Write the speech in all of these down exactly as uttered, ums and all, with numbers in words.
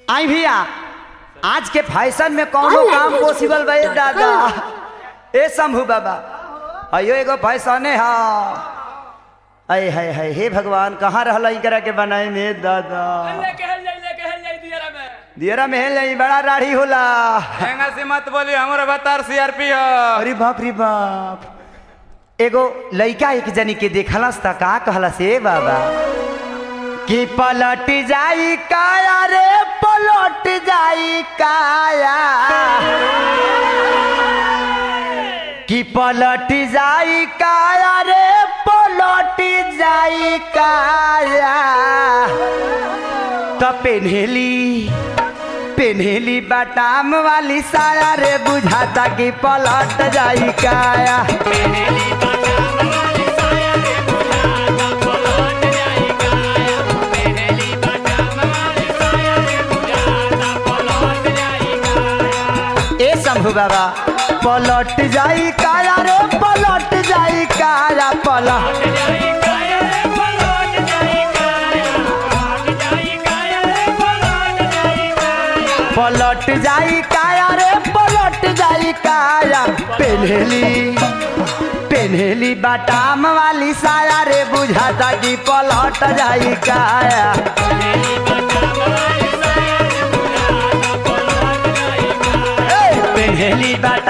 आई भैया आज के फैशन में कौनो काम पॉसिबल बे दादा। ए शंभू बाबा अयो एगो फैशन है अय है है हे भगवान कहाँ रहला इकरा के बनाए में दादा। दियरा में हेल नहीं बड़ा राढ़ी होला। हेंगा से मत बोली हमारा बतार सीआरपी हो। अरे बाप रे बाप एगो लड़का एक जनी के देखलस त का कहला से बाबा कि पलट जाई काया रे पलट जाई काया कि पलट जाई काया रे पलट जाई काया तो पेन्हेली पेन्हेली बाटाम वाली साया रे बुझाता कि पलट जाई काया। ए शंभू बाबा पलट जाई काया रे पलट जाई काया पलट पलट जाई काया रे पलट जाई काया पेन्हेली पेन्हेली बाटाम वाली साया रे बुझाता कि पलट जाई काया। पेन्हेली बाटा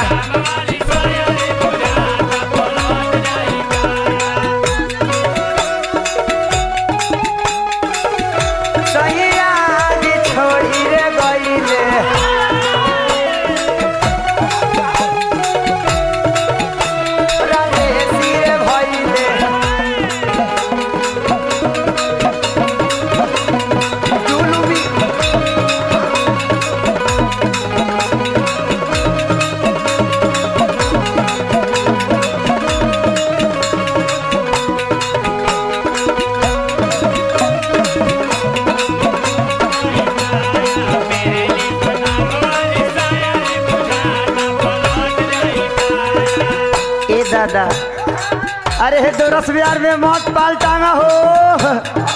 दादा अरे हे दो रस बिहार में मौत पाल टांगा हो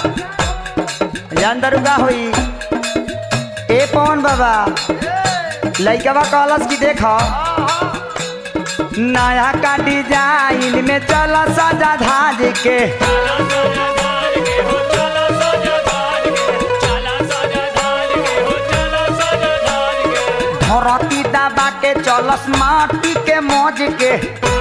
जान दरुगा होई। ए पवन बाबा लइकवा कहलस कि देखो नया का डिजाइन में चला सजा धाज के धरती दबा के चलस माटी के मौज के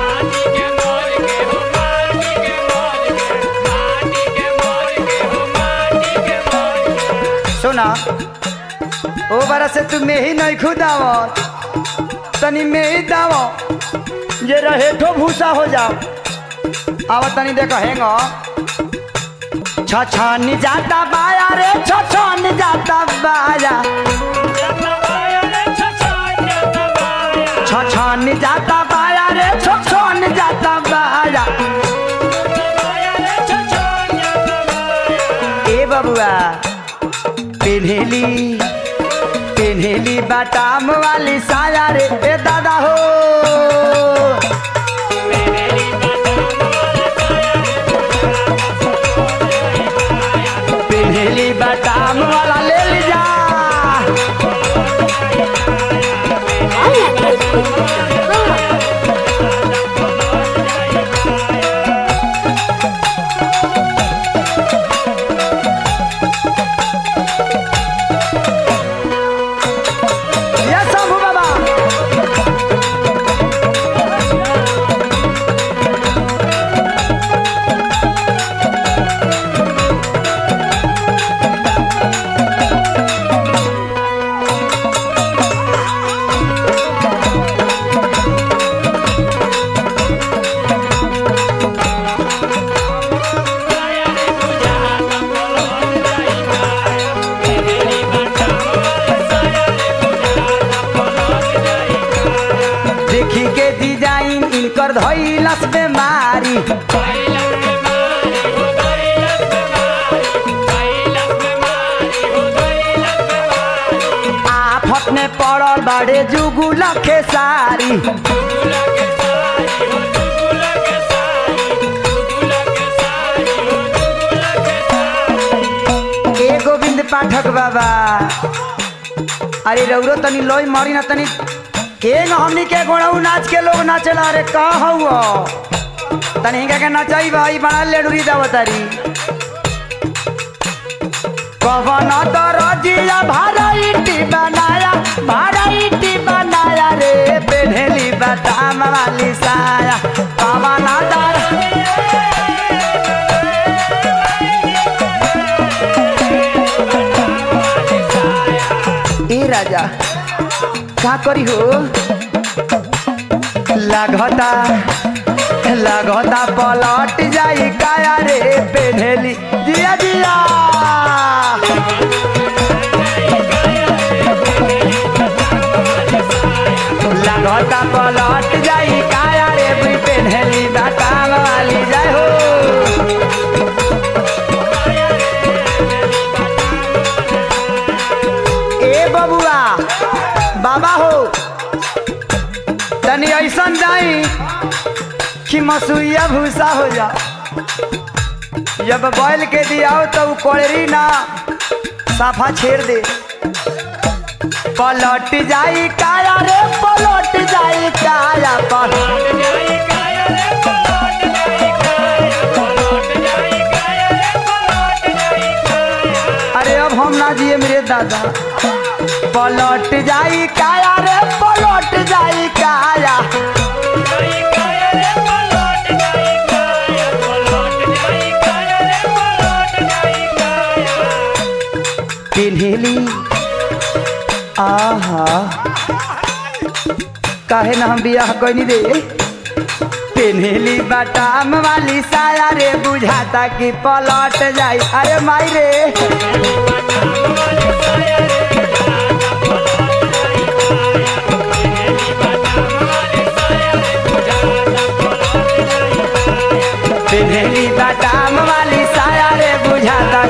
सुना ओ बारा से तू में ही नहीं खुदाव तनी में ही दाव ये रहे ठो भूसा हो जाओ। आवा तनी देखो हेंगो छछन जाता बाया रे छछन जाता बाया छछन जाता बाया रे छछन जाता बाया। ए बबुआ पेन्हेली पेन्हेली बाटाम वाली साया रे ए दादा हो पेन्हेली बाटाम वाला ले लीजा। देखी के डिजाइन इनकर धइलस बेमारी आफत में पड़ल बड़े जुगुल के सारी ए गोविंद पाठक बाबा अरे रउरो तनी लोई मारी ना तनी के न हमनी के गोड़ाऊ नाच के लोग नाचला। अरे का हुआ तनी हिंगा के नचाई भाई बना लेडुरी दावतारी कवन दरजिया भाराइटी बनाया भाराइटी बनाया रे पेढ़ेली बदाम वाली साया कवन दर ए राजा का करी हो लागता लागता पलट जाई काया रे पेढ़ेली जिया जिया लागता पलट जाई काया रे पेढ़ेली बदाम वाली जाय हो। ए बबुआ बाबा हो तनी ऐसन जाई कि मसुइया भूसा हो जा। जब बैल के दियाओ तो कोड़री ना साफा छेड़ दे पलट जाई काया रे पलट जाई काया पलट जाई काया रे पलट जाई काया पलट जाई काया रे पलट जाई काया। अरे अब हम ना जिए मेरे दादा पलट जाई काया रे पलट जाई काया पेन्हेली आहा काहे ना हम बियाह कोई दे पेन्हेली बटाम वाली साया रे बुझाता कि पलट जाई। अरे माई रे पेन्हेली बटाम वाली साया रे बुझाता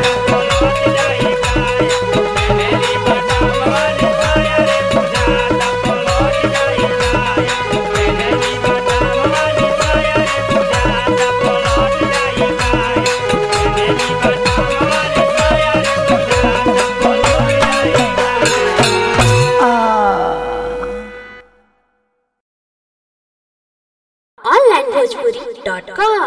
ऑनलाइन भोजपुरी डॉट कॉम।